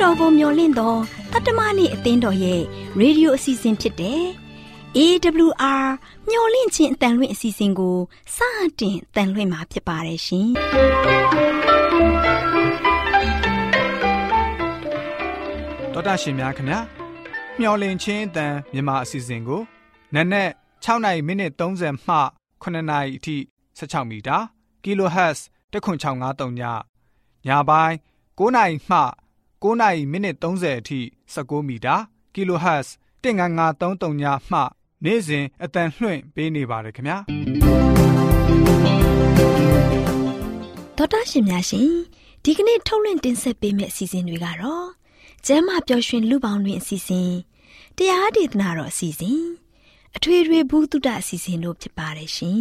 တော်ကိုမျှော်လင့်သောတတ္တမနေ့အသင်းတော်ရဲ့ရေဒီယိုအစီအစဉ်ဖြစ်တဲ့ AWR မျှော်လင့်ခြင်းအတန်လွင့်အစီအစဉ်ကိုစတင်တန်လွင့်မှာဖြစ်ပါတယ်ရှင်။တော်တာရှင်များခင်ဗျာမျှော်လင့်ခြင်းအတန်မြန်မာအစီအစဉ်ကိုနက်နက်6:30မှ9:00နာရီအထိ16မီတာkHz 10653ညညပိုင်း9:00မှ9:30အထိ19မီတာkHz 15533ညမှနေ့စဉ်အတန်လွှင့်ပေးနေပါတယ်ခင်ဗျာတော်တာရှင်များရှင်ဒီကနေ့ထုတ်လွှင့်တင်ဆက်ပေးမယ့်အစီအစဉ်တွေကတော့ကျမ်းမာပျော်ရွှင်လူပေါင်းတွင်အစီအစဉ်တရားဒေသနာတော်အစီအစဉ်အထွေထွေဘုဒ္ဓအစီအစဉ်တို့ဖြစ်ပါတယ်ရှင်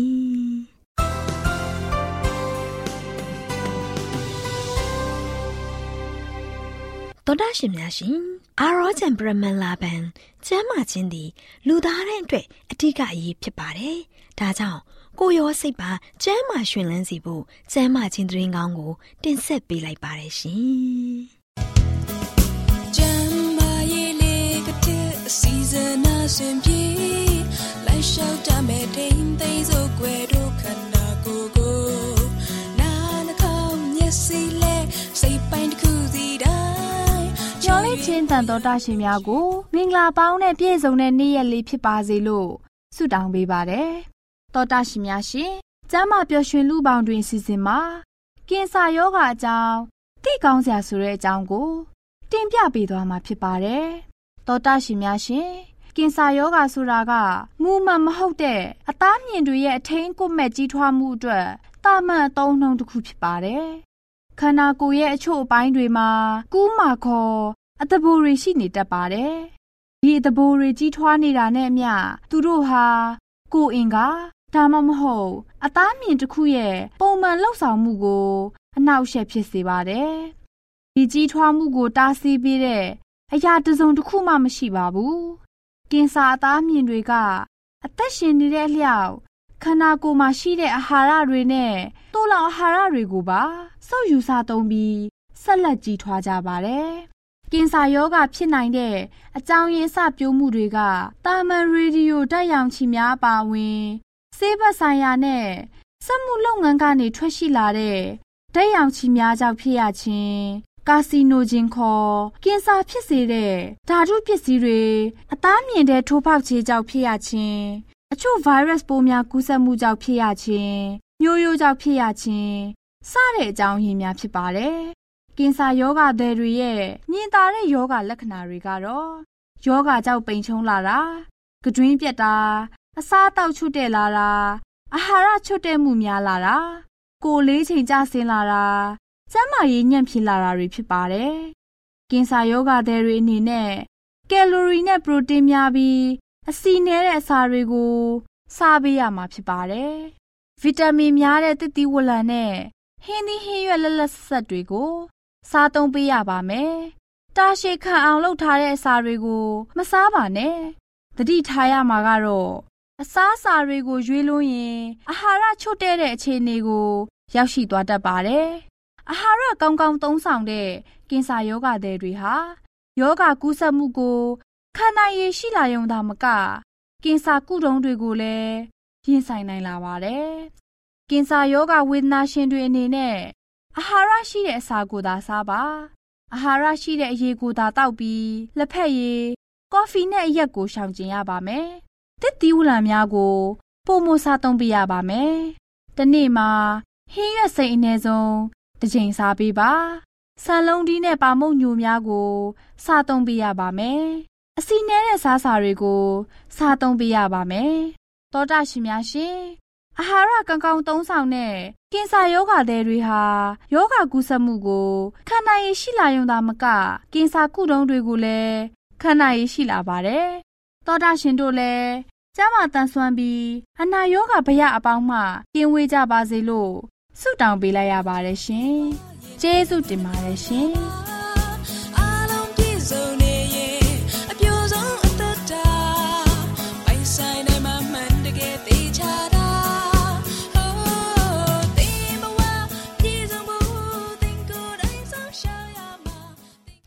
တော်တာရှင်များရှင်အာရောဂျန်ပရမန်လာဘန်ကျမ်းမာခြင်းသည်လူသားတိုင်းအတွက်အထူးအရေးဖြစ်ပါတယ်ဒါကြောင့်ကိုယ်ရောစိတ်ပါကျမ်းမာရှင်လန်းစီဖို့ကျမ်းမာခြင်းသတင်းကောင်းကိုတင်ဆက်ပေးလိုက်ပါတယ်ရှင်ကျမ်းမာရေးလေးကတဲ့အစီအစဉ်အစဉ်ပြေလိုက်လျှောက်တမဲ့ထိန်သိမ်းစို့ွယ်တို့ခန္ဓာကိုယ်ကိုနာနှာခေါင်းမျက်စိလဲစိတ်ပိုင်းတစ်ခုစီတိုင်းကျော်လေးချင်းတန်တော်တာရှင်များကိုမင်္ဂလာပေါင်းနဲ့ပြည့်စုံတဲ့နေ့ရက်လေးဖြစ်ပါစေလို့ဆုတောင်းပေးပါတယ်တော်တာရှင်များရှင်ကျမ်းမာပျော်ရွှင်လူပေါင်းတွင်စီစဉ်မှာကင်ဆာရောဂါအကြောင်းသိကောင်းစရာဆိုတဲ့အကြောင်းကိုတင်ပြပေးသွားမှာဖြစ်ပါတယ်တော်တာရှင်များရှင်ကင်ဆာရောဂါဆိုတာကမူမှန်မဟုတ်တဲ့အသားမြင်တွေရဲ့အထိန်ကွပ်မဲ့ကြီးထွားမှုအတွက်တာမန်အသုံးနှုန်းတစ်ခုဖြစ်ပါတယ်ခန္ဓာကိုယ်ရဲ့အချို့အပိုင်းတွေမှာကူးမာခေါ်အသဘိုးတွေရှိနေတတ်ပါတယ်ဒီအသဘိုးတွေကြီးထွားနေတာနဲ့အမျှသူတို့ဟာကိုယ်အင်္ဂါဒါမှမဟုတ်အသားမြင်တစ်ခုရဲ့ပုံမှန်လှုပ်ဆောင်မှုကိုအနှောက်အယှက်ဖြစ်စေပါတယ်ဒီကြီးထွားမှုကိုတားဆီးပေးတဲ့အရာတစ်စုံတစ်ခုမှမရှိပါဘူးကင်ဆာအသားမြင်တွေကအသက်ရှင်နေတဲ့အလျောက်ခန္ဓာကိုယ်မှာရှိတဲ့အာဟာရတွေနဲ့တိုးလောင်အာဟာရတွေကိုပါစုပ်ယူစားသုံးပြီးဆက်လက်ကြီးထွားကြပါတယ်ကင်ဆာရောဂါဖြစ်နိုင်တဲ့အကြောင်းရင်းစပျိုးမှုတွေကတာမန်ရေဒီယိုဓာတ်ရောင်ခြည်များပါဝင်ဆေးဘက်ဆိုင်ရာနဲ့စက်မှုလုပ်ငန်းကနေထွက်ရှိလာတဲ့ဓာတ်ရောင်ခြည်များကြောင့်ဖြစ်ရခြင်းကာစီနိုဂျင်ခေါ်ကင်ဆာဖြစ်စေတဲ့ဓာတုပစ္စည်းတွေအသားမြင်တဲ့ထိုးပေါက်ခြေကြောင့်ဖြစ်ရခြင်းအချို့ဗိုင်းရပ်စ်ပိုးများကူးစက်မှုကြောင့်ဖြစ်ရခြင်းမျိုးရိုးကြောင့်ဖြစ်ရခြင်းစတဲ့အကြောင်းရင်းများဖြစ်ပါတယ်ကင်ဆာရောဂါတွေရဲ့ညင်သာတဲ့ရောဂါလက္ခဏာတွေကတော့ရောဂါကြောင့်ပိန်ချုံလာတာကတွင်းပြက်တာအစားအသောက်ချွတ်တဲ့လာတာအာဟာရချွတ်တဲ့မှုများလာတာကိုယ်လေးချိန်ကျဆင်းလာတာကျန်းမာရေးညံ့ဖျင်းလာတာတွေဖြစ်ပါတယ်ကင်ဆာရောဂါတွေအနေနဲ့ကယ်လိုရီနဲ့ပရိုတင်းများပြီးအဆီနည်းတဲ့အစာတွေကိုစားပေးရမှာဖြစ်ပါတယ်ဗီတာမင်များတဲ့သစ်သီးဝလံနဲ့ဟင်းသီးဟင်းရွက်လက်ဆက်တွေကိုစားသုံးပေးရပါမယ်တာရှည်ခံအောင်လုပ်ထားတဲ့အစာတွေကိုမစားပါနဲ့သတိထားရမှာကတော့အစားအစာတွေကိုရွေးလွန်းရင်အာဟာရချို့တဲ့အခြေအနေကိုရောက်ရှိသွားတတ်ပါတယ်အာဟာရကောင်းကောင်းသုံးဆောင်တဲ့ကင်ဆာရောဂါတွေဟာရောဂါကူးစက်မှုကိုခံနိုင်ရရှိလာရုံသာမကကင်ဆာကုထုံးတွေကိုလည်းရင်ဆိုင်နိုင်လာပါတယ်ကင်ဆာရောဂါဝေဒနာရှင်တွေအနေနဲ့အာဟာရရှိတဲ့အစာကိုသာစားပါအာဟာရရှိတဲ့အရည်ကိုသာတောက်ပြီးလက်ဖက်ရည်ကော်ဖီနဲ့အရက်ကိုရှောင်ကျဉ်ရပါမယ်သစ်သီးဝလံများကိုပိုမိုစားသုံးပေးရပါမယ်။တစ်နေ့မှာဟင်းရွက်စိမ်အနည်းဆုံးတစ်ချိန်စားပေးပါ။ဆန်လုံးတီးနဲ့ပါမုတ်ညိုများကိုစားသုံးပေးရပါမယ်။အဆီနည်းတဲ့စားစာတွေကိုစားသုံးပေးရပါမယ်။သောတာရှင်များရှင်အာဟာရကောင်းကောင်းသုံးဆောင်တဲ့ကင်ဆာရောဂါတွေဟာရောဂါကူးစက်မှုကိုခံနိုင်ရရှိလာရုံသာမကကင်ဆာကုထုံးတွေကိုလည်းခံနိုင်ရရှိလာပါတယ်။သောတာရှင်တို့လည်းကျမ်းမာတန်ဆွမ်းပြီးအနာရောဂါဘယအပေါင်းမှကင်းဝေးကြပါစေလို့ဆုတောင်းပေးလိုက်ရပါတယ်ရှင်။ကျေးဇူးတင်ပါတယ်ရှင်။အားလုံးပြည့်စုံနေရင်အပြည့်စုံအသက်တာပိုင်ဆိုင်နိုင်မှမှန်တကယ်သိချတာဟိုးသင်ဘဝပြည့်စုံဖို့သင်ကိုယ်တိုင်ဆောင်ရှာရမှာ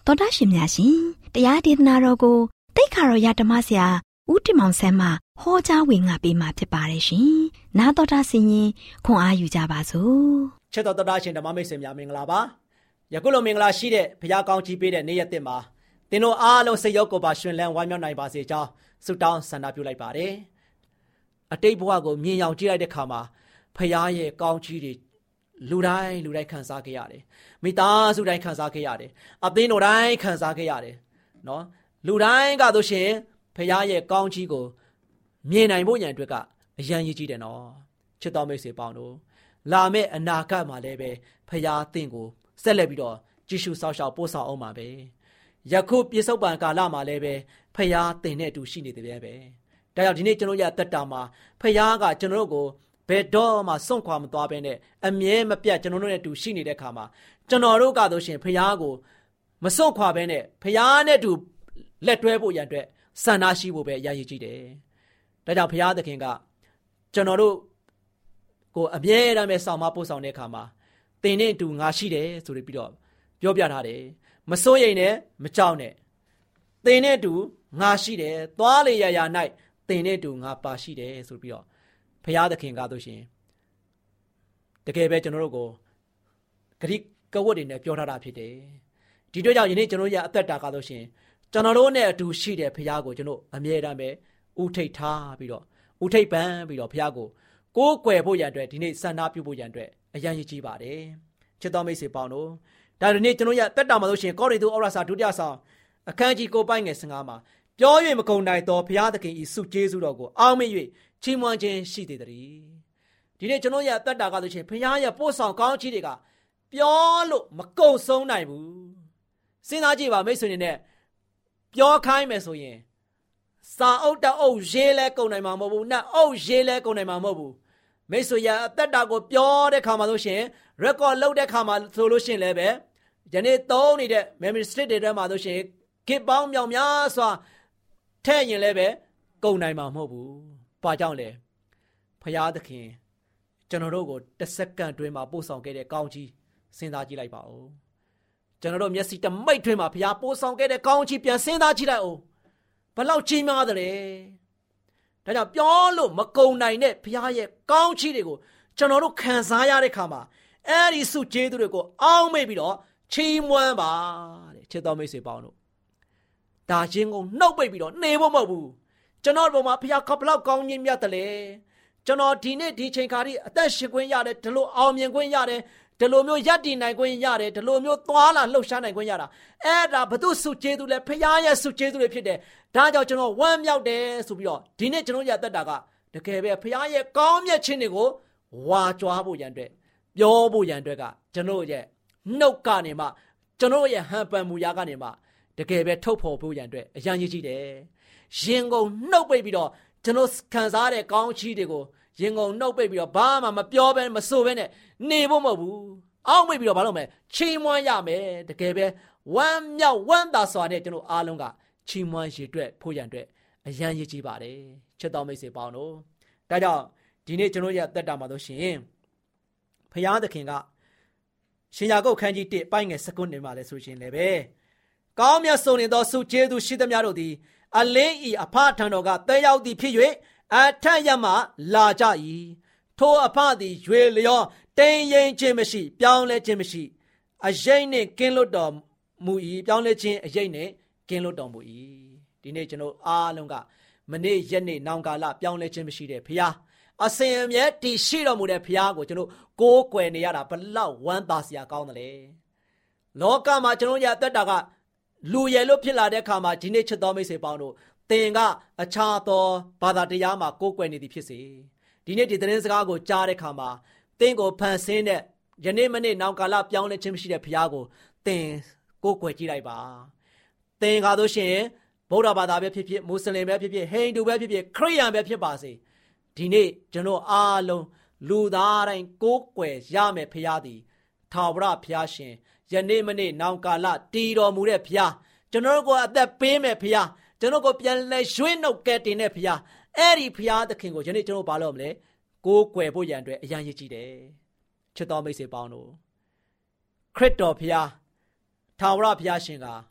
တော်တာရှင်များရှင်တရားဒေသနာတော်ကိုတိတ်ခါတော်ရဓမ္မဆရာဦးတင်မောင်ဆန်းမှဟောကြားဝင်ငါပေးมาဖြစ်ပါတယ်ရှင်နာတော်တာဆင်ရင်ခွန်အားယူကြပါစို့ချစ်တော်တော်တာရှင်ဓမ္မမိတ်ဆွေများမင်္ဂလာပါယခုလိုမင်္ဂလာရှိတဲ့ဘုရားကောင်းကြီးပေးတဲ့နေ့ရက်တစ်မှာသင်တို့အားလုံးစိတ်ရောကိုယ်ပါရှင်လန်းဝမ်းမြောက်နိုင်ပါစေကြောင်းဆုတောင်းဆန္ဒပြုလိုက်ပါတယ်အတိတ်ဘဝကိုမြင်ရောက်ကြည့်လိုက်တဲ့အခါမှာဘုရားရဲ့ကောင်းကြီးတွေလူတိုင်းခံစားခဲ့ရတယ်မိသားစုတိုင်းခံစားခဲ့ရတယ်အသင်းတော်တိုင်းခံစားခဲ့ရတယ်နော်လူတိုင်းကဆိုရှင်ဘုရားရဲ့ကောင်းကြီးကိုမြင်နိုင်ဖို့ရန်အတွက်ကအရန်ရည်ကြီးတယ်နော်ချစ်တော်မိတ်ဆွေပေါင်းတို့လာမယ့်အနာဂတ်မှာလည်းပဲဘုရားသင်ကိုဆက်လက်ပြီးတော့ကြည်ရှုစောင့်ရှောက်ပို့ဆောင်အောင်ပါပဲယခုပြစ္ဆုတ်ပံကာလမှာလည်းပဲဘုရားသင်နဲ့အတူရှိနေတယ်ပဲဒါကြောင့်ဒီနေ့ကျွန်တော်ရအသက်တာမှာဘုရားကကျွန်တော်တို့ကိုဘယ်တော့မှစွန့်ခွာမသွားဘဲနဲ့အမြဲမပြတ်ကျွန်တော်တို့နဲ့အတူရှိနေတဲ့အခါမှာကျွန်တော်တို့ကဆိုရှင်ဘုရားကိုမစွန့်ခွာဘဲနဲ့ဘုရားနဲ့အတူလက်တွဲဖို့ရန်အတွက်ဆန္ဒရှိဖို့ပဲအရေးကြီးတယ်ဒါကြောင့်ဘုရားသခင်ကကျွန်တော်တို့ကိုအမြဲတမ်းပဲဆောင်မပို့ဆောင်တဲ့အခါမှာသင်နဲ့အတူငါရှိတယ်ဆိုပြီးတော့ပြောပြထားတယ်မစိုးရိမ်နဲ့မကြောက်နဲ့သင်နဲ့အတူငါရှိတယ်သွားလေရာရာ၌သင်နဲ့အတူငါပါရှိတယ်ဆိုပြီးတော့ဘုရားသခင်ကဆိုရှင်တကယ်ပဲကျွန်တော်တို့ကိုဂရိကဝတ်တွေနဲ့ပြောထားတာဖြစ်တယ်ဒီတို့ကြောင့်ယနေ့ကျွန်တော်ရအသက်တာကဆိုရှင်ကျွန်တော်တို့နဲ့အတူရှိတဲ့ဘုရားကိုကျွန်တော်အမြဲတမ်းပဲဥထိတ်ထားပြီးတော့ဥထိတ်ပန်းပြီးတော့ဘုရားကိုကိုးကွယ်ဖို့ရန်အတွက်ဒီနေ့ဆန္ဒပြုဖို့ရန်အတွက်အရန်ရည်ကြီးပါတယ်ချစ်တော်မိတ်ဆွေပေါင်းတို့ဒါဒီနေ့ကျွန်တော်ရတက်တာမှာဆိုရှင်ကောရိန္သုဩဝါစာဒုတိယဆောင်အခန်းကြီး9ပိုင်းငယ်15မှာပြော၍မကုန်နိုင်သောဘုရားသခင်၏ဆုကျေးဇူးတော်ကိုအောက်မေ့၍ချီးမွမ်းခြင်းရှိသေးတယ်ဒီနေ့ကျွန်တော်ရတက်တာကဆိုရှင်ဘုရားရဲ့ပို့ဆောင်ကောင်းချီးတွေကပြောလို့မကုန်ဆုံးနိုင်ဘူးစဉ်းစားကြည့်ပါမိတ်ဆွေတွေနဲ့ပြောခိုင်းမယ်ဆိုရင်စာအုပ်တအုပ်ရေးလဲကုန်နိုင်မှာမဟုတ်ဘူးနတ်အုပ်ရေးလဲကုန်နိုင်မှာမဟုတ်ဘူးမိတ်ဆွေရအသက်တာကိုပြောတဲ့ခါမှာဆိုရှင် record လုပ်တဲ့ခါမှာဆိုလို့ရှင်လည်းပဲယနေ့သုံးနေတဲ့ memory stick တွေထဲမှာဆိုရှင်ခေတ်ပေါင်းမြောင်များစွာထည့်ရင်လည်းပဲကုန်နိုင်မှာမဟုတ်ဘူး။ဘာကြောင့်လဲ။ဖရာသခင်ကျွန်တော်တို့ကိုတစ်စက္ကန့်တွင်းမှာပို့ဆောင်ခဲ့တဲ့ကောင်းကြီးစဉ်းစားကြည့်လိုက်ပါဦး။ကျွန်တော်တို့မျက်စိတမိတ်တွင်းမှာဖရာပို့ဆောင်ခဲ့တဲ့ကောင်းကြီးပြန်စဉ်းစားကြည့်လိုက်အောင်။ဘလောက်ကြီးမားတယ်။ဒါကြောင့်ပြောလို့မကုန်နိုင်တဲ့ဖရာရဲ့ကောင်းကြီးတွေကိုကျွန်တော်တို့ခံစားရတဲ့ခါမှာအဲ့ဒီစုကျေးဇူးတွေကိုအောက်မေ့ပြီးတော့ချီးမွမ်းပါတဲ့ချစ်တော်မိတ်ဆွေပေါင်းတို့ဒါချင်းကိုနှုတ်ပိတ်ပြီးတော့နေဖို့မဟုတ်ဘူးကျွန်တော်တို့မှာဖခင်ကဘလောက်ကောင်းကြီးမြတ်တယ်လေကျွန်တော်ဒီနေ့ဒီချိန်ခါဒီအသက်ရှင်ခွင့်ရတယ်ဒီလိုအောင်မြင်ခွင့်ရတယ်ဒီလိုမျိုးယက်တည်နိုင်ခွင့်ရတယ်ဒီလိုမျိုးသွားလာလှုပ်ရှားနိုင်ခွင့်ရတာအဲ့ဒါဘု து စုကျေးဇူးလဲဖခင်ရဲ့စုကျေးဇူးတွေဖြစ်တယ်ဒါကြောင့်ကျွန်တော်ဝမ်းမြောက်တယ်ဆိုပြီးတော့ဒီနေ့ကျွန်တော်ရအသက်တာကတကယ်ပဲဖခင်ရဲ့ကောင်းမြတ်ခြင်းတွေကိုဝါကြွားဖို့ရန်အတွက်ပြောဖို့ရန်အတွက်ကကျွန်တော်ရဲ့နှုတ်ကနေမှကျွန်တော်ရဲ့ဟန်ပန်မူရာကနေမှတကယ်ပဲထုတ်ဖော်ဖို့ရန်အတွက်အရန်ကြီးတယ်ရင်ကုန်နှုတ်ပိတ်ပြီးတော့ကျွန်တော်ခံစားတဲ့ကောင်းချီးတွေကိုရင်ကုန်နှုတ်ပိတ်ပြီးတော့ဘာမှမပြောဘဲမဆိုဘဲနဲ့နေဖို့မဟုတ်ဘူးအောက်မိတ်ပြီးတော့ဘာလို့မလဲချီးမွမ်းရမယ်တကယ်ပဲဝမ်းမြောက်ဝမ်းသာစွာနဲ့ကျွန်တော်အားလုံးကချီးမွမ်းရည်အတွက်ဖို့ရန်အတွက်အရန်ကြီးပါတယ်ချစ်တော်မိတ်ဆွေပေါင်းတို့ဒါကြောင့်ဒီနေ့ကျွန်တော်ရသက်တာမှာဆိုရှင်ဖရာသခင်ကရှင်ယာကုပ်ခန်းကြီး1ပိုင်းငယ်19နေမှာလဲဆိုရှင်လည်းပဲကောင်းမြတ်ဆုံးနေသောဆုကျေးဇူးရှိသမျှတို့သည်အလင်းဤအဖထံတော်ကတဲရောက်သည်ဖြစ်၍အထက်ရမှလာကြ၏ထိုအဖသည်ရွေလျောတိမ်ရင်ခြင်းမရှိပြောင်းလဲခြင်းမရှိအရေးနှင့်ကင်းလွတ်တော်မူ၏ပြောင်းလဲခြင်းအရေးနှင့်ကင်းလွတ်တော်မူ၏ဒီနေ့ကျွန်တော်အားလုံးကမနေ့ရက်နေ့နောင်ကာလပြောင်းလဲခြင်းမရှိတဲ့ဖရာအစဉ်အမြဲတည်ရှိတော်မူတဲ့ဖရာကိုကျွန်တော်ကိုးကွယ်နေရတာဘလောက်ဝမ်းသာစရာကောင်းတယ်လေလောကမှာကျွန်တော်ရအသက်တာကလူရယ်လို့ဖြစ်လာတဲ့အခါမှာဒီနေ့ချစ်တော်မိတ်ဆွေပေါင်းတို့သင်ကအခြားသောဘာသာတရားမှာကိုးကွယ်နေသည်ဖြစ်စေဒီနေ့ဒီသတင်းစကားကိုကြားတဲ့အခါမှာသင်ကိုဖန်ဆင်းတဲ့ယနေ့မနေ့နောင်ကာလပြောင်းလဲခြင်းမရှိတဲ့ဖရာကိုသင်ကိုးကွယ်ကြည့်လိုက်ပါသင်ကားလို့ရှိရင်ဗုဒ္ဓဘာသာပဲဖြစ်ဖြစ်မွတ်စလင်ပဲဖြစ်ဖြစ်ဟိန္ဒူပဲဖြစ်ဖြစ်ခရစ်ယာန်ပဲဖြစ်ပါစေဒီနေ့ကျွန်တော်အားလုံးလူသားတိုင်းကိုးကွယ်ရမယ်ဖရာသည်ထာဝရဖရာရှင်ယနေ့မနေ့နောင်ကာလတည်တော်မူတဲ့ဖရာကျွန်တော်ကိုအသက်ပေးမယ်ဖရာကျွန်တော်ကိုပြန်လဲရွှေ့နှုတ်ကဲတင်တဲ့ဖရာအဲ့ဒီဖရာသခင်ကိုယနေ့ကျွန်တော်ဘာလို့မလဲကိုးကွယ်ဖို့ရန်အတွက်အရန်ရည်ကြည်တယ်ချစ်တော်မိတ်ဆွေပေါင်းတို့ခရစ်တော်ဖရာထာဝရဖရာရှင်က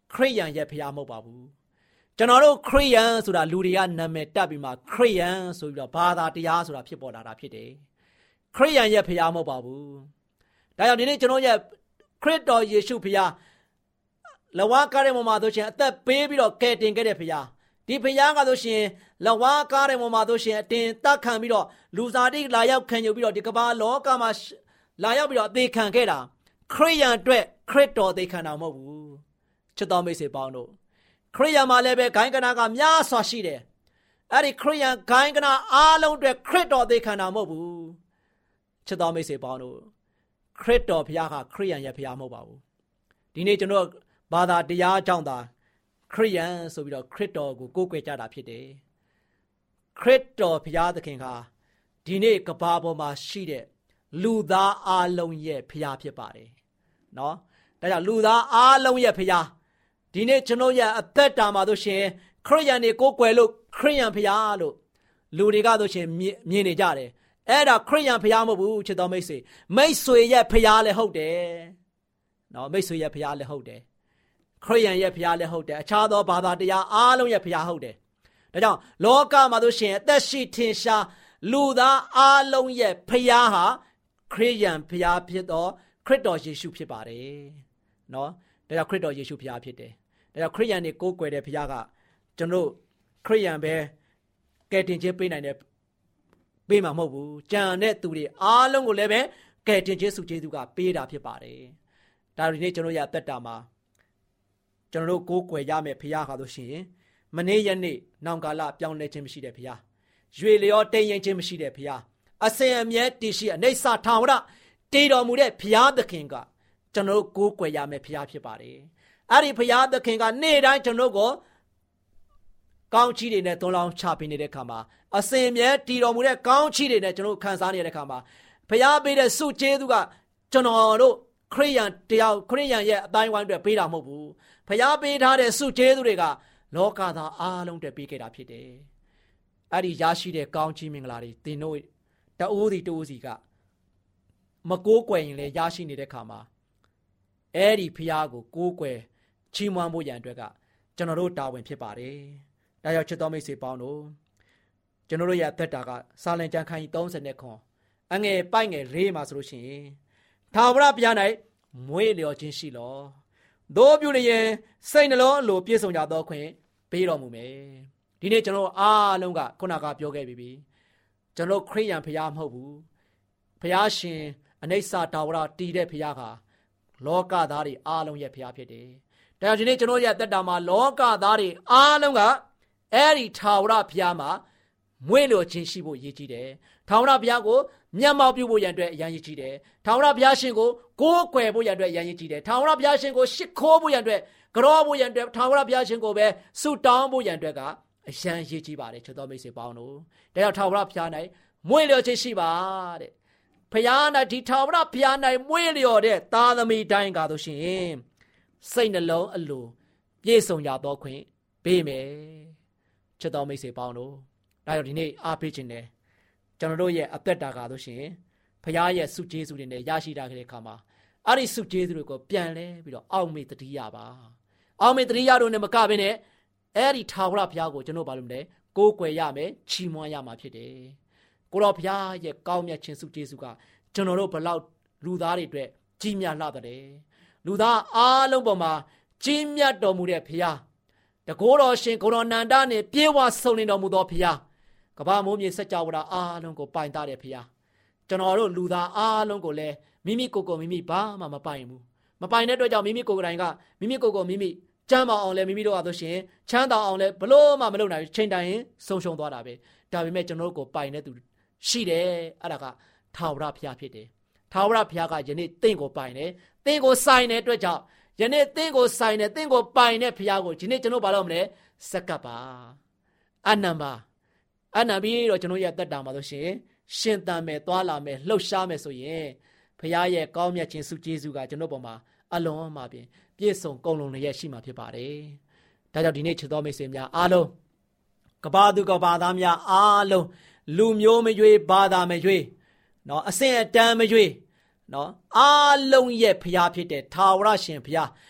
ခရစ်ယာန်ရဲ့ဖခင်မဟုတ်ပါဘူးကျွန်တော်တို့ခရစ်ယာန်ဆိုတာလူတွေကနာမည်တက်ပြီးမှခရစ်ယာန်ဆိုပြီးတော့ဘာသာတရားဆိုတာဖြစ်ပေါ်လာတာဖြစ်တယ်ခရစ်ယာန်ရဲ့ဖခင်မဟုတ်ပါဘူးဒါကြောင့်ဒီနေ့ကျွန်တော်ရဲ့ခရစ်တော်ယေရှုဖခင်လဝါကားတဲ့မှာဆိုရှင်အသက်ပေးပြီးတော့ကယ်တင်ခဲ့တဲ့ဖခင်ဒီဖခင်ကဆိုရှင်လဝါကားတဲ့မှာဆိုရှင်အတင်တက်ခံပြီးတော့လူစားတိလာရောက်ခံယူပြီးတော့ဒီကမ္ဘာလောကမှာလာရောက်ပြီးတော့အသေးခံခဲ့တာခရစ်ယာန်အတွက်ခရစ်တော်အသေးခံတာမဟုတ်ဘူးချစ်တော်မိတ်ဆွေပေါင်းတို့ခရစ်ယာန်မှာလည်းပဲဂိုင်းကနာကများစွာရှိတယ်အဲ့ဒီခရစ်ယာန်ဂိုင်းကနာအားလုံးအတွက်ခရစ်တော်အသေးခံတာမဟုတ်ဘူးချစ်တော်မိတ်ဆွေပေါင်းတို့ခရစ်တော်ဘုရားကခရစ်ယာန်ရဲ့ဘုရားမဟုတ်ပါဘူးဒီနေ့ကျွန်တော်ဘာသာတရားအကြောင်းသာခရစ်ယာန်ဆိုပြီးတော့ခရစ်တော်ကိုကိုးကွယ်ကြတာဖြစ်တယ်ခရစ်တော်ဘုရားသခင်ကဒီနေ့ကမ္ဘာပေါ်မှာရှိတဲ့လူသားအားလုံးရဲ့ဘုရားဖြစ်ပါတယ်နော်ဒါကြောင့်လူသားအားလုံးရဲ့ဘုရားဒီနေ့ကျွန်တော်ရဲ့အသက်တာမှာဆိုရှင်ခရစ်ယာန်တွေကိုးကွယ်လို့ခရစ်ယာန်ဘုရားလို့လူတွေကဆိုရှင်မြင်နေကြတယ်အဲ့ဒါခရစ်ယာန်ဘုရားမဟုတ်ဘူးချစ်တော်မိတ်ဆွေမိတ်ဆွေရဲ့ဘုရားလည်းဟုတ်တယ်နော်မိတ်ဆွေရဲ့ဘုရားလည်းဟုတ်တယ်ခရစ်ယာန်ရဲ့ဘုရားလည်းဟုတ်တယ်အခြားသောဘာသာတရားအားလုံးရဲ့ဘုရားဟုတ်တယ်ဒါကြောင့်လောကမှာဆိုရှင်အသက်ရှိထင်ရှားလူသားအားလုံးရဲ့ဘုရားဟာခရစ်ယာန်ဘုရားဖြစ်သောခရစ်တော်ယေရှုဖြစ်ပါတယ်နော်ဒါကြောင့်ခရစ်တော်ယေရှုဘုရားဖြစ်တယ်ဒါကြောင့်ခရစ်ယာန်တွေကိုးကွယ်တဲ့ဘုရားကကျွန်တော်ခရစ်ယာန်ပဲကယ်တင်ခြင်းပေးနိုင်တဲ့ပေးမှာမဟုတ်ဘူးကြံတဲ့သူတွေအားလုံးကိုလည်းပဲကယ်တင်ခြင်းစုကျေးဇူးကပေးတာဖြစ်ပါတယ်ဒါဒီနေ့ကျွန်တော်ရအသက်တာမှာကျွန်တော်တို့ကိုးကွယ်ရမယ့်ဘုရားဟာဆိုရှင်မနေ့ရက်နေ့နောင်ကာလပြောင်းလဲခြင်းမရှိတဲ့ဘုရားရွေလျောတိမ်ရင်ခြင်းမရှိတဲ့ဘုရားအစဉ်အမြဲတည်ရှိအနေဆာထာဝရတည်တော်မူတဲ့ဘုရားသခင်ကကျွန်တော်တို့ကိုးကွယ်ရမယ့်ဘုရားဖြစ်ပါတယ်အဲ့ဒီဘုရားသခင်ကနေ့တိုင်းကျွန်တော်ကိုကောင်းချီးတွေနဲ့သွန်လောင်းချပေးနေတဲ့ခါမှာအစဉ်အမြဲတည်တော်မူတဲ့ကောင်းချီးတွေနဲ့ကျွန်တော်ခံစားနေတဲ့ခါမှာဘုရားပေးတဲ့ဆုကျေးဇူးကကျွန်တော်တို့ခရစ်ယာန်တရားခရစ်ယာန်ရဲ့အတိုင်းဝိုင်းအတွက်ပေးတာမဟုတ်ဘူးဘုရားပေးထားတဲ့ဆုကျေးဇူးတွေကလောကသားအားလုံးအတွက်ပေးခဲ့တာဖြစ်တယ်အဲ့ဒီရရှိတဲ့ကောင်းချီးမင်္ဂလာတွေသင်တို့တအိုးစီကမကိုးကွယ်ရင်လည်းရရှိနေတဲ့ခါမှာအဲ့ဒီဘုရားကိုကိုးကွယ်ချီးမွမ်းဖို့ရန်အတွက်ကကျွန်တော်တို့တာဝန်ဖြစ်ပါတယ်။ဒါကြောင့်ချစ်တော်မိတ်ဆွေပေါင်းတို့ကျွန်တော်တို့ရဲ့အသက်တာကစာလံကျမ်းခန်းကြီး30ခွန်အငယ်ပိုက်ငယ်လေးမှာဆိုလို့ရှိရင်ထာဝရဘုရား၌မွေးလျော်ခြင်းရှိလော။သို့ပြုလျင်စိတ်နှလုံးအလိုပြည့်စုံကြသောခွင့်ပေးတော်မူမယ်။ဒီနေ့ကျွန်တော်အားလုံးကခုနကပြောခဲ့ပြီ။ကျွန်တော်ခရစ်ယာန်ဘုရားမဟုတ်ဘူး။ဘုရားရှင်အနိစ္စထာဝရတည်တဲ့ဘုရားကလောကသားတွေအားလုံးရဲ့ဘုရားဖြစ်တယ်။ဒါကြောင့်ဒီနေ့ကျွန်တော်ရဲ့တက်တာမှာလောကသားတွေအားလုံးကအဲ့ဒီထာဝရဘုရားမှာမွေးလျော်ခြင်းရှိဖို့ရည်ကြီးတယ်။ထာဝရဘုရားကိုမျက်မှောက်ပြုဖို့ရန်အတွက်အရန်ရည်ကြီးတယ်။ထာဝရဘုရားရှင်ကိုကိုးကွယ်ဖို့ရန်အတွက်အရန်ရည်ကြီးတယ်။ထာဝရဘုရားရှင်ကိုရှစ်ခိုးဖို့ရန်အတွက်ကြောဖို့ရန်အတွက်ထာဝရဘုရားရှင်ကိုပဲဆုတောင်းဖို့ရန်အတွက်ကအရန်ရည်ကြီးပါတယ်ချစ်တော်မိတ်ဆွေပေါင်းတို့။ဒါကြောင့်ထာဝရဘုရား၌မွေးလျော်ခြင်းရှိပါတဲ့။ဘုရား၌ဒီထာဝရဘုရား၌မွေးလျော်တဲ့သားသမီးတိုင်းကားလို့ရှိရင်စိတ်နှလုံးအလိုပြည့်စုံကြသောခွင့်ပေးမယ်ချစ်တော်မိတ်ဆွေပေါင်းတို့ဒါကြောင့်ဒီနေ့အားပေးခြင်းနဲ့ကျွန်တော်တို့ရဲ့အသက်တာကားလို့ရှိရင်ဘုရားရဲ့ဆုကျေးဇူးတွေနဲ့ရရှိတာခဲ့တဲ့အခါမှာအဲ့ဒီဆုကျေးဇူးတွေကိုပြန်လဲပြီးတော့အောက်မေ့တတိယပါအောက်မေ့တတိယတို့နဲ့မကဘဲနဲ့အဲ့ဒီထာဝရဘုရားကိုကျွန်တော်ဘာလို့မလဲကိုးကွယ်ရမယ်ချီးမွမ်းရမှာဖြစ်တယ်ကိုတော်ဘုရားရဲ့ကောင်းမြတ်ခြင်းဆုကျေးဇူးကကျွန်တော်တို့ဘလောက်လူသားတွေအတွက်ကြီးမြတ်လှတဲ့လူသားအားလုံးပေါ်မှာကြီးမြတ်တော်မူတဲ့ဘုရားတကိုးတော်ရှင်ကိုတော်နန္ဒနဲ့ပြေဝဆုံနေတော်မူသောဘုရားကမ္ဘာမိုးမြေစัจ java အားလုံးကိုပိုင်တာတဲ့ဘုရားကျွန်တော်တို့လူသားအားလုံးကိုလည်းမိမိကိုယ်ကိုမိမိဘာမှမပိုင်ဘူးမပိုင်တဲ့အတွက်ကြောင့်မိမိကိုယ်တိုင်ကမိမိကိုယ်ကိုမိမိချမ်းသာအောင်လဲမိမိတို့အားဆိုရှင်ချမ်းသာအောင်လဲဘလို့မှမလုပ်နိုင်ချိန်တိုင်းဆုံးရှုံးသွားတာပဲဒါပေမဲ့ကျွန်တော်တို့ကိုပိုင်တဲ့သူရှိတယ်အဲ့ဒါကထာဝရဘုရားဖြစ်တယ်ထာဝရဘုရားကယနေ့တင့်ကိုပိုင်တယ်တင့်ကိုဆိုင်တဲ့အတွက်ကြောင့်ယနေ့တင့်ကိုဆိုင်တဲ့တင့်ကိုပိုင်တဲ့ဘုရားကိုဒီနေ့ကျွန်တော်ဘာလို့မလဲစက္ကပ်ပါအနံပါအနံပြီးတော့ကျွန်တော်ရဲ့တက်တာမှာဆိုရှင်ရှင်သန်မယ်သွားလာမယ်လှုပ်ရှားမယ်ဆိုရင်ဘုရားရဲ့ကောင်းမြတ်ခြင်းဆုကျေးဇူးကကျွန်တော်ပေါ်မှာအလုံးမှာပြည့်စုံကုန်လုံးလည်းရှိမှာဖြစ်ပါတယ်ဒါကြောင့်ဒီနေ့ချစ်တော်မိတ်ဆွေများအားလုံးကဘာသူကဘာသားများအားလုံးလူမျိုးမရွေးဘာသာမရွေးเนาะအစင်အတန်းမရွေးเนาะအားလုံးရဲ့ဘုရားဖြစ်တဲ့ထာဝရရှင်ဘုရား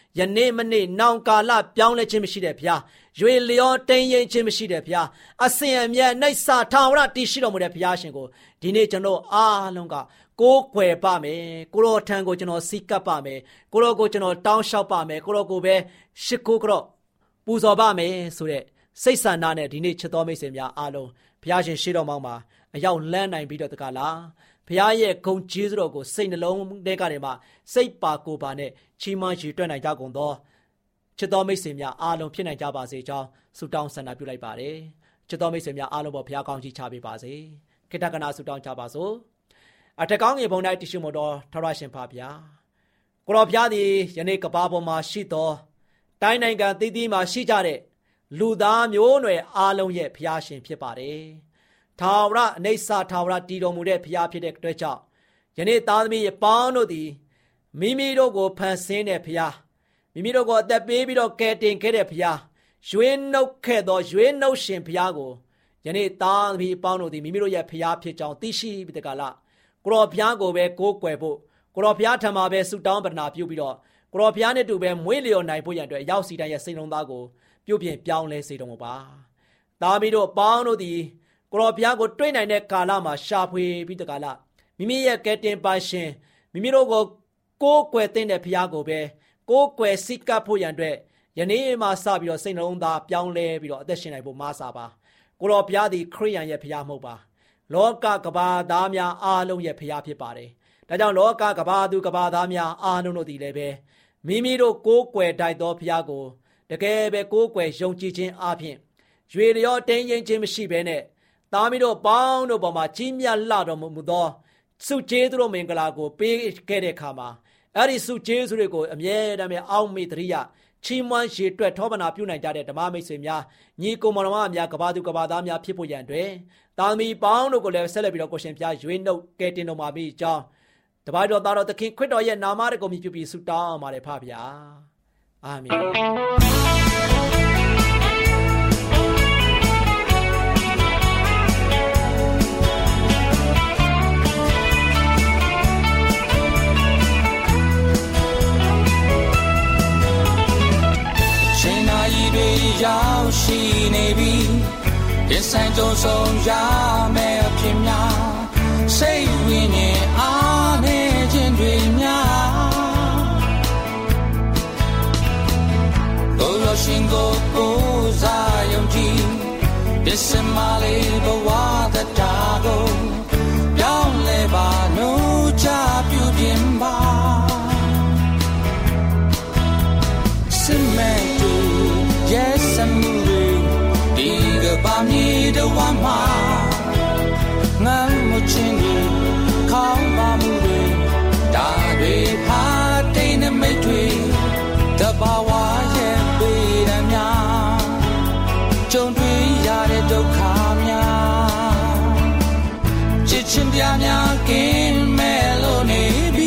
ယနေ့မနေ့နောင်ကာလပြောင်းလဲခြင်းမရှိတဲ့ဘုရားရွေလျောတင်းရင်ခြင်းမရှိတဲ့ဘုရားအစဉ်အမြဲနှိုက်စာထာဝရတည်ရှိတော်မူတဲ့ဘုရားရှင်ကိုဒီနေ့ကျွန်တော်အားလုံးကကိုးကွယ်ပါမယ်ကိုရောထံကိုကျွန်တော်စီကပ်ပါမယ်ကိုရောကိုကျွန်တော်တောင်းလျှောက်ပါမယ်ကိုရောကိုပဲရှစ်ခိုးကြော့ပူဇော်ပါမယ်ဆိုတဲ့စိတ်ဆန္ဒနဲ့ဒီနေ့ချစ်တော်မိတ်ဆွေများအားလုံးဘုရားရှင်ရှိတော်မောင်းမှာအရောက်လန်းနိုင်ပြီးတော့တကလားဘုရားရဲ့ဂုဏ်ကျေးဇူးတော်ကိုစိတ်နှလုံးထဲကနေမှစိတ်ပါကိုယ်ပါနဲ့ချီးမွမ်းရည်တွက်နိုင်ကြကုန်သောချစ်တော်မိတ်ဆွေများအားလုံးဖြစ်နိုင်ကြပါစေကြောင်းဆုတောင်းဆန္ဒပြုလိုက်ပါတယ်ချစ်တော်မိတ်ဆွေများအားလုံးပေါ်ဘုရားကောင်းချီးချပေးပါစေခေတ္တကနာဆုတောင်းကြပါစို့အထက်ကောင်းငယ်ဘုံ၌တရှိမို့တော်ထာဝရရှင်ဖာဗျာကိုတော်ဘုရားသည်ယနေ့ကဘာပေါ်မှာရှိသောတိုင်းနိုင်ငံသီးသီးမှာရှိကြတဲ့လူသားမျိုးနွယ်အားလုံးရဲ့ဘုရားရှင်ဖြစ်ပါတယ်ထာဝရအနေဆာထာဝရတည်တော်မူတဲ့ဘုရားဖြစ်တဲ့အတွက်ကြောင့်ယနေ့သားသမီးရဲ့ပေါင်းတို့သည်မိမိတို့ကိုဖန်ဆင်းတဲ့ဘုရားမိမိတို့ကိုအသက်ပေးပြီးတော့ကယ်တင်ခဲ့တဲ့ဘုရားရွေးနှုတ်ခဲ့သောရွေးနှုတ်ရှင်ဘုရားကိုယနေ့သားသမီးပေါင်းတို့သည်မိမိတို့ရဲ့ဘုရားဖြစ်ကြောင်းသိရှိပြီးတကလားကိုတော်ဘုရားကိုပဲကိုးကွယ်ဖို့ကိုတော်ဘုရားထံမှာပဲဆုတောင်းပတနာပြုပြီးတော့ကိုတော်ဘုရားနဲ့တူပဲမွေးလျော်နိုင်ဖို့ရန်အတွက်ရောက်စီတိုင်းရဲ့စိတ်လုံးသားကိုပြုပြင်ပြောင်းလဲစေတော်မူပါသားသမီးတို့ပေါင်းတို့သည်ကိုတော်ဘုရားကိုတွေ့နိုင်တဲ့ကာလမှာရှာဖွေပြီးတကလားမိမိရဲ့ကယ်တင်ပါရှင်မိမိတို့ကိုကိုးကွယ်တဲ့ဘုရားကိုပဲကိုးကွယ်စိတ်ကပ်ဖို့ရန်အတွက်ယနေ့မှစပြီးတော့စိတ်နှလုံးသားပြောင်းလဲပြီးတော့အသက်ရှင်နိုင်ဖို့မဆာပါကိုတော်ဘုရားသည်ခရစ်ယာန်ရဲ့ဘုရားမဟုတ်ပါလောကကဘာသားများအားလုံးရဲ့ဘုရားဖြစ်ပါတယ်ဒါကြောင့်လောကကဘာသူကဘာသားများအားလုံးတို့သည်လည်းပဲမိမိတို့ကိုးကွယ်တိုက်သောဘုရားကိုတကယ်ပဲကိုးကွယ်ယုံကြည်ခြင်းအပြင်ရွေလျောတင်းရင်ခြင်းမရှိဘဲနဲ့သားမီးတို့ပေါင်းတို့ပေါ်မှာကြီးမြတ်လှတော်မူသောဆုကျေးဇူးတော်မင်္ဂလာကိုပေးခဲ့တဲ့အခါမှာအဲ့ဒီဆုကျေးဇူးတွေကိုအမြဲတမ်းအောက်မေ့တရိယာချီးမွမ်းရေတွက်ထောပနာပြုနိုင်ကြတဲ့ဓမ္မမိတ်ဆွေများညီကိုမောင်နှမများကဘာသူကဘာသားများဖြစ်ဖို့ရန်အတွက်သားသမီးပေါင်းတို့ကိုလည်းဆက်လက်ပြီးတော့ကိုရှင်ဖျားရွေးနှုတ်ကဲတင်တော်မှာပြီးကြောင်းတပါးတော်သားတော်သခင်ခရစ်တော်ရဲ့နာမတော်ကိုမြှုပ်ပြီးဆုတောင်းပါတယ်ဖပါဗျာအာမင်ရောက်ရှိနေပြီရင်ဆိုင်ကြုံဆုံးရမယ်အဖြစ်များစိတ်ဝိညာဉ်အားနေခြင်းတွေများကိုယ်ရှင်ကိုကိုးစားယုံကြည်ဒီစမလေးဘဝတရားကိုပြောင်းလဲပါလို့ချပြုခြင်းပါစမဲYes, I'm moving. Diga ba mi de wa ma. Ngan mo chin ni, khang ba moving. Da dwe pha tai na mai thwe. Da ba wa ye pe da mya. Chong thwe ya de dukha mya. Chit chin pya mya kin me lo ne bi.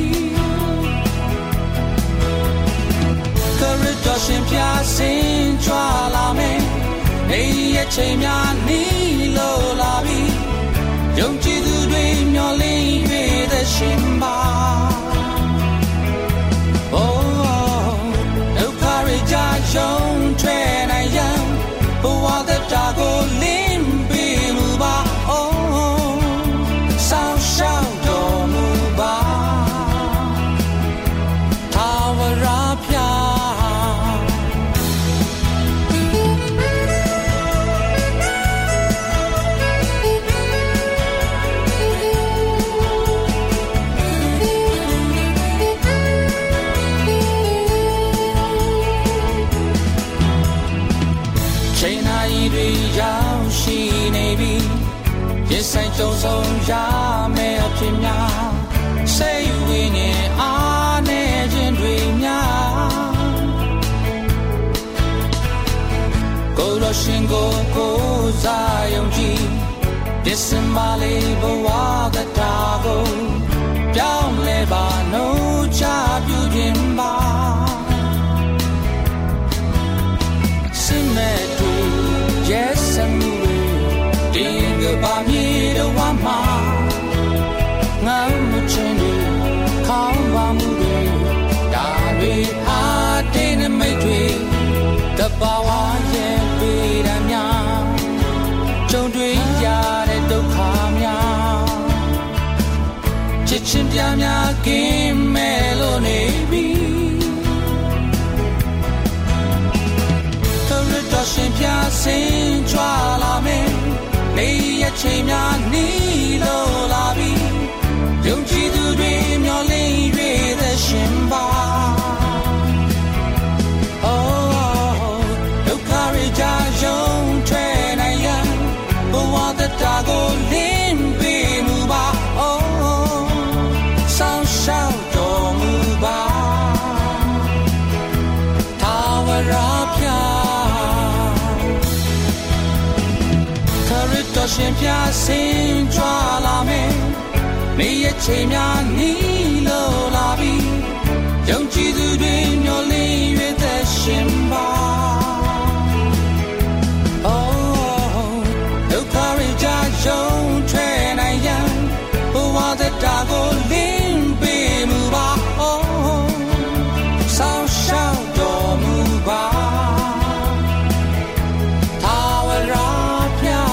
ရှင်ဖျားစင်ကြွလာမယ်နေရဲ့ချိန်များနီးလို့လာပြီယုံကြည်သူတွေမျှော်လင့်၍သက်ရှင်ပါဒုက္ခတွေကြာရှုံးထွက်နိုင်ရန်ဘဝတရားကိုလင်းပေးမှုပါဆောင်းရှောက်တော်မူပါထာဝရဖျားရင်ဆိုင်ကြုံဆုံးရမယ်အဖြစ်များစိတ်ဝိညာဉ်အားနေခြင်းတွေများကိုယ်တော်ရှင်ကိုကိုးစားယုံကြည်ဒီစမလေးဘဝတရားကိုပြောင်းလဲပါလို့ချပြုခြင်းပါစမဲတူ Yes I'm Diga ba mi de wa ma Ngam mo chen ni khang ba mu de Da dwe ha ချင်းပြများကင်းမဲ့လို့နေပြီခရစ်တော်ရှင်ပြဆင်းကြွလာမယ်နေရချင်းများနီးလို့လာပြီယုံကြည်သူတွေမျှော်လင့်၍သက်ရှင်ပါဒုက္ခတွေကြာယုံထွက်နိုင်ရန်ဘဝတရားကိုလင်းပေးမှုပါဆောင်းရှောက်တော်မူပါထာဝရဘုရားခရစ်တော်ရှင်ပြဆင်းကြွလာမယ်နေရချိန်များနီးလို့လာပြီယုံကြည်သူတွေမျှော်လင့်၍သက်ရှင်ပါဒုက္ခတွေကြာယုံထွက်နိုင်ရန်ဘဝတရားကိုလင်းပေးမှုပါဆောင်းရှောက်တော်မူပါထာဝရဘုရား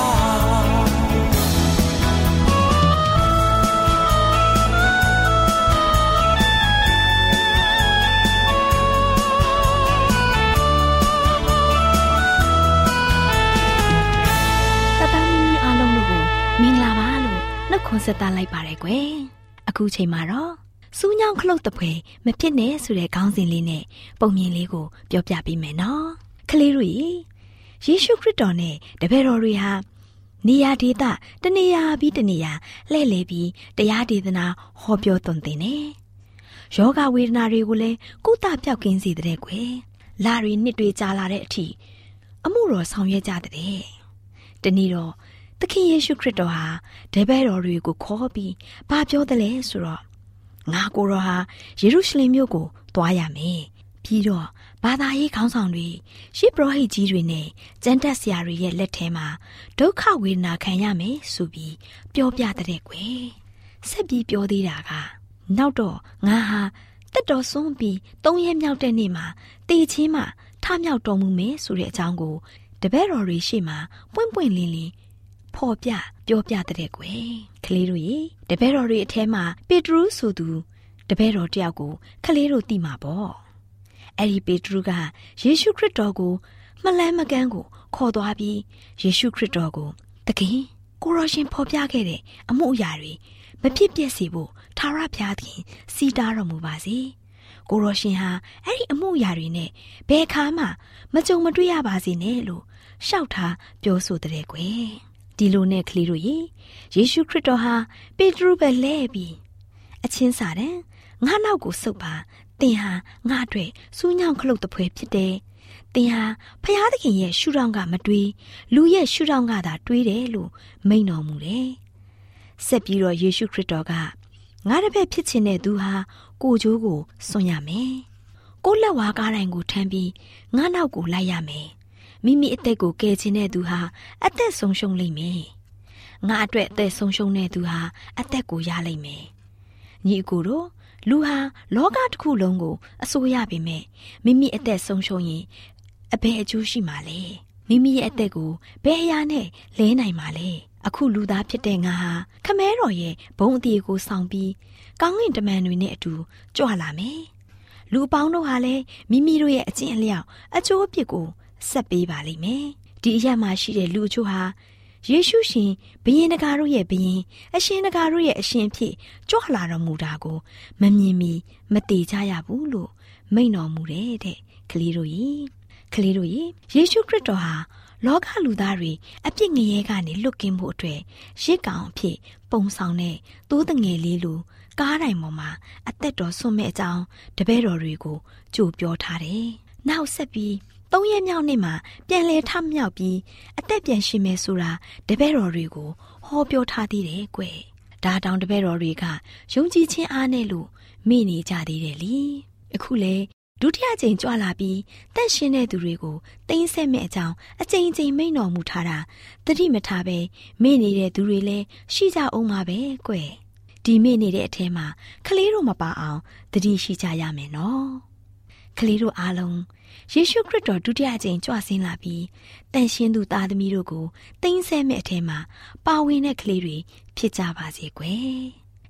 ခွန်ဆက်တာလိုက်ပါတယ်ကွယ်အခုချိန်မှာတော့စူးညောင်းခလုတ်တပွဲမဖြစ်နဲ့ဆိုတဲ့ခေါင်းစဉ်လေးနဲ့ပုံမြင်လေးကိုပြောပြပေးမယ်နော်ကလေးတို့ယေရှုခရစ်တော်နဲ့တပည့်တော်တွေဟာနေရာဒေသတနေရာပြီးတနေရာလှည့်လည်ပြီးတရားဒေသနာဟောပြောသွန်သင်နေယောဂဝေဒနာတွေကိုလည်းကုသပြောက်ကင်းစေတဲ့ကွယ်လာရီနှစ်တွေကြာလာတဲ့အထိအမှုတော်ဆောင်ရွက်ကြတဲ့တနည်းတော့သခင်ယေရှုခရစ်တော်ဟာတပည့်တော်တွေကိုခေါ်ပြီးဘာပြောသလဲဆိုတော့ငါကိုယ်တော်ဟာယေရုရှလင်မြို့ကိုသွားရမယ်ပြီးတော့ဘာသာရေးခေါင်းဆောင်တွေရှေးပရောဟိတ်ကြီးတွေနဲ့ကျမ်းတက်ဆရာတွေရဲ့လက်ထဲမှာဒုက္ခဝေဒနာခံရမယ်ဆိုပြီးပြောပြတဲ့ကွယ်ဆက်ပြီးပြောသေးတာကနောက်တော့ငါဟာတက်တော်ဆွန်းပြီး3ရက်မြောက်တဲ့နေ့မှာတေချင်းမှထမြောက်တော်မူမယ်ဆိုတဲ့အကြောင်းကိုတပည့်တော်တွေရှေ့မှာပွင့်ပွင့်လင်းလင်းဖော်ပြပြောပြတဲ့ကွယ်ကလေးတို့ရေတပည့်တော်တွေအထဲမှာပေတရုဆိုသူတပည့်တော်တယောက်ကိုကလေးတို့သိမှာပေါ့အဲ့ဒီပေတရုကယေရှုခရစ်တော်ကိုမလန်းမကန်းကိုခေါ်သွားပြီးယေရှုခရစ်တော်ကိုသခင်ကိုရောရှင်ဖော်ပြခဲ့တဲ့အမှုအရာတွေမဖြစ်ပျက်စေဖို့ထာဝရဘုရားသခင်စီတားတော်မူပါစေကိုရောရှင်ဟာအဲ့ဒီအမှုအရာတွေနဲ့ဘယ်အခါမှမကြုံမတွေ့ရပါစေနဲ့လို့ရှောက်ထားပြောဆိုတဲ့ကွယ်ဒီလိုနဲ့ကလေးတို့ယေရှုခရစ်တော်ဟာပေတရုပဲလဲပြီးအချင်းစာတဲ့ငါနောက်ကိုဆုတ်ပါသင်ဟာငါအတွက်စူးညောင်းခလုတ်တပွဲဖြစ်တယ်သင်ဟာဖျားသခင်ရဲ့ရှုထောင့်ကမတွေးလူရဲ့ရှုထောင့်ကသာတွေးတယ်လို့မိန့်တော်မူတယ်ဆက်ပြီးတော့ယေရှုခရစ်တော်ကငါတစ်ဖက်ဖြစ်ခြင်းတဲ့သူဟာကိုကြိုးကိုစွန့်ရမယ်ကိုလက်ဝါးကားတိုင်းကိုထမ်းပြီးငါနောက်ကိုလိုက်ရမယ်မိမိအသက်ကိုကယ်ခြင်းတဲ့သူဟာအသက်ဆုံးရှုံးလိမ့်မယ်ငါအတွက်အသက်ဆုံးရှုံးတဲ့သူဟာအသက်ကိုရလိမ့်မယ်ညီအကိုတို့လူဟာလောကတစ်ခုလုံးကိုအစိုးရပေမဲ့မိမိအသက်ဆုံးရှုံးရင်အဘယ်အကျိုးရှိမှာလဲမိမိရဲ့အသက်ကိုဘယ်အရာနဲ့လဲနိုင်မှာလဲအခုလူသားဖြစ်တဲ့ငါဟာခမဲတော်ရဲ့ဘုံအတီကိုဆောင်ပြီးကောင်းကင်တမန်တွေနဲ့အတူကြွလာမယ်လူအပေါင်းတို့ဟာလည်းမိမိတို့ရဲ့အကျင့်အလျောက်အကျိုးအပြစ်ကိုဆက်ပေးပါလိမ့်မယ်ဒီအရာမှာရှိတဲ့လူအချို့ဟာယေရှုရှင်ဘုရင်တကာတို့ရဲ့ဘုရင်အရှင်တကာတို့ရဲ့အရှင်ဖြစ်ကြွလာတော်မူတာကိုမမြင်မီမသိကြရဘူးလို့မိန့်တော်မူတယ်တဲ့ကလေးတို့ယေယေရှုခရစ်တော်ဟာလောကလူသားတွေအပြစ်ငရဲကနေလွတ်ကင်းဖို့အတွက်ရစ်ကောင်အဖြစ်ပုံဆောင်တဲ့သိုးတငယ်လေးလိုကားတိုင်းပေါ်မှာအသက်တော်ဆွမဲ့အကြောင်းတပည့်တော်တွေကိုကြိုပြောထားတယ်နောက်ဆက်ပြီး3ရက်မြောက်နေ့မှာပြန်လဲထမြောက်ပြီးအသက်ပြန်ရှင်မယ်ဆိုတာတပည့်တော်တွေကိုဟောပြောထားသေးတယ်ကွယ်ဒါတောင်တပည့်တော်တွေကယုံကြည်ခြင်းအားနဲ့လို့မိနေကြသေးတယ်လीအခုလေဒုတိယကြိမ်ကြွလာပြီးတန့်ရှင်းတဲ့သူတွေကိုသိမ်းဆက်မဲ့အကြောင်းအကြိမ်ကြိမ်မိန့်တော်မူထားတာသတိမထားပဲမိနေတဲ့သူတွေလည်းရှိကြအောင်ပါပဲကွယ်ဒီမိနေတဲ့အထဲမှာကလေးတို့မပါအောင်သတိရှိကြရမယ်နော်ကလေးတို့အားလုံးယေရှုခရစ်တော်ဒုတိယကြိမ်ကြွဆင်းလာပြီးတန်ရှင်းသူသားသမီးတို့ကိုသိမ်းဆဲမဲ့အထဲမှာပါဝင်တဲ့ကလေးတွေဖြစ်ကြပါစေကွယ်က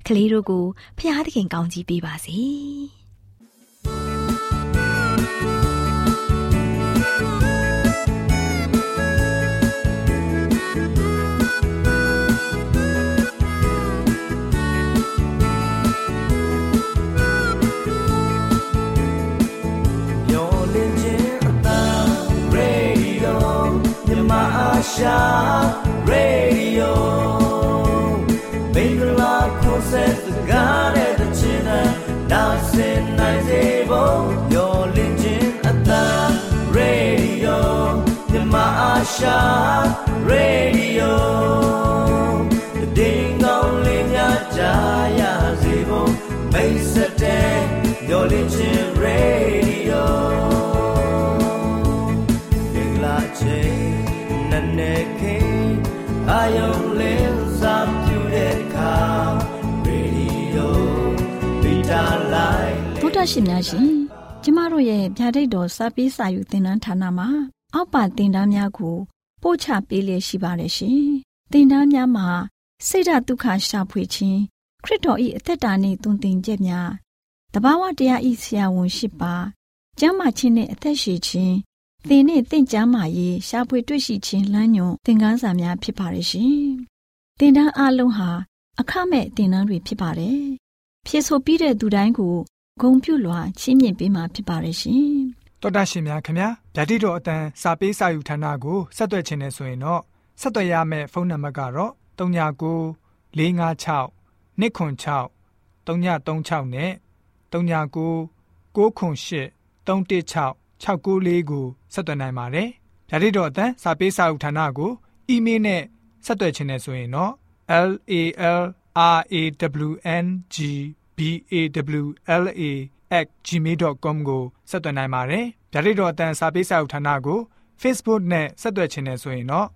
ကလေးတို့ကိုဖျားသခင်ကောင်းချီးပေးပါစေ Asha Radio Bingla Process the God at the China now sin nice able your legend at the radio the Asha Radio the ding only Jaya Zibo base day your legend radio Bingla Ayong Sam to the car radio Vita Line ဗုဒ္ဓရှင်များရှင်ကျမတို့ရဲ့ဗျာဒိတ်တော်စာပေးစာယူသင်တန်းဌာနမှာအောက်ပါသင်တန်းများကိုပို့ချပေးလျက်ရှိပါတယ်ရှင်သင်တန်းများမှာစိတ်ဓာတ်ဒုက္ခရှာဖွေခြင်းခရစ်တော်၏အသက်တာနှင့်သွန်သင်ချက်များတဘာဝတရား၏ဆရာဝန်ရှိပါကျမ်းမာခြင်းနှင့်အသက်ရှည်ခြင်းသင်နဲ့သင်ကြားမှာရေးရှားဖွေတွေ့ရှိခြင်းလမ်းညွန်သင်ခန်းစာများဖြစ်ပါရဲ့ရှင်။သင်တန်းအလုံးဟာအခမဲ့သင်တန်းတွေဖြစ်ပါတယ်။ဖြည့်ဆို့ပြီးတဲ့သူတိုင်းကိုဂုဏ်ပြုလွှာချီးမြှင့်ပေးမှာဖြစ်ပါရဲ့ရှင်။တော်တာရှင်များခင်ဗျာဓာတိတော်အတန်းစာပေးစာယူဌာနကိုဆက်သွယ်ခြင်းနဲ့ဆိုရင်တော့ဆက်သွယ်ရမယ့်ဖုန်းနံပါတ်ကတော့39 656 296 336နဲ့39 98 316 694ကိုဆက်သွင်းနိုင်ပါတယ်။ဓာတိတော်အတန်းစာပေးစာဥထာဏာကိုအီးမေးလ်နဲ့ဆက်သွယ်ခြင်းနဲ့ဆိုရင်တော့ LALRAWNGBAWLA@gmail.com ကိုဆက်သွင်းနိုင်ပါတယ်။ဓာတိတော်အတန်းစာပေးစာဥထာဏာကို Facebook နဲ့ဆက်သွယ်ခြင်းနဲ့ဆိုရင်တော့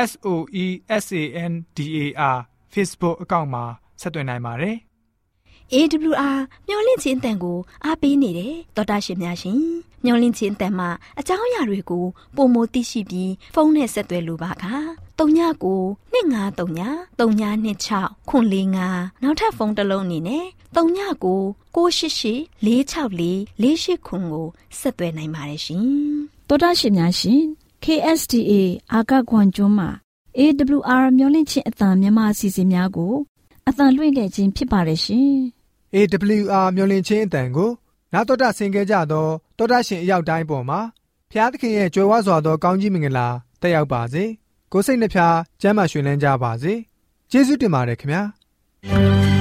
SOESANDAR Facebook အကောင့်မှာဆက်သွင်းနိုင်ပါတယ်။ AWR မျော်လင့်ခြင်းအတန်ကိုအားပေးနေတယ်တော်တာရှင်များရှင်မျော်လင့်ခြင်းအတန်မှာအကြောင်းအရာတွေကိုပုံမသိရှိပြီးဖုန်းနဲ့ဆက်သွယ်လိုပါက39 253 3926 445နောက်ထပ်ဖုန်းတစ်လုံးအနေနဲ့39 688 464 489ကိုဆက်သွယ်နိုင်ပါတယ်ရှင်တော်တာရှင်များရှင် KSTA အာကခွန်ကျွန်းမှာ AWR မျော်လင့်ခြင်းအတန်မြန်မာအစီအစဉ်များကိုအတန်လွှင့်ခဲ့ခြင်းဖြစ်ပါတယ်ရှင် AWR မျော်လင့်ခြင်းအတန်ကိုနာတော်တာဆင် ခဲ့ကြသောတောတာရှင်အရောက်တိုင်းပေါ်မှာဖျားသခင်ရဲ့ကြွယ်ဝစွာသောကောင်းကြီးမင်္ဂလာတက်ရောက်ပါစေကိုယ်စိတ်နှဖျားကျမ်းမာရွှင်လန်းကြပါစေကျေးဇူးတင်ပါတယ်ခင်ဗျာ